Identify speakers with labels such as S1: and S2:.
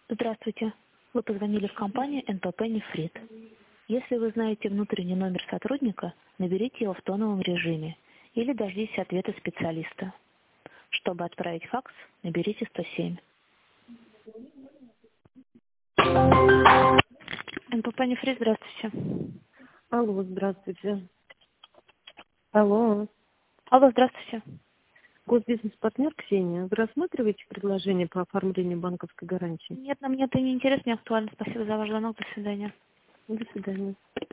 S1: Здравствуйте. Вы позвонили в компанию НПП «Нефрит». Если вы знаете внутренний номер сотрудника, наберите его в тоновом режиме или дождитесь ответа специалиста. Чтобы отправить факс, наберите 107. НПП «Нефрит», здравствуйте.
S2: Алло, здравствуйте. Алло,
S1: Алло, здравствуйте.
S2: госбизнес-партнер Ксения. Вы рассматриваете предложение по оформлению банковской гарантии?
S1: Нет, нам это не интересно, не актуально. Спасибо за ваш звонок. До свидания.
S2: До свидания.